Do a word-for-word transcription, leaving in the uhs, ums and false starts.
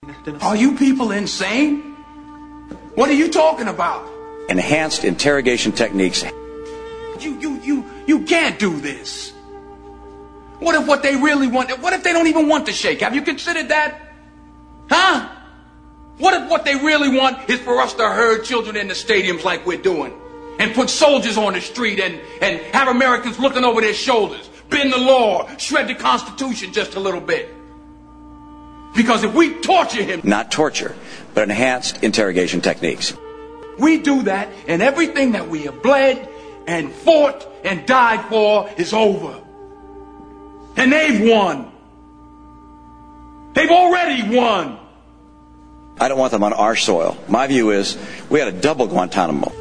Are you people insane? What are you talking about? Enhanced interrogation techniques. You, you, you, you can't do this. What if what they really want, what if they don't even want the shake? Have you considered that? Huh? What if what they really want is for us to herd children in the stadiums like we're doing? And put soldiers on the street and, and have Americans looking over their shoulders, bend the law, shred the Constitution just a little bit. Because if we torture him... Not torture, but enhanced interrogation techniques. We do that, and everything that we have bled and fought and died for is over. And they've won. They've already won. I don't want them on our soil. My view is we had a double Guantanamo.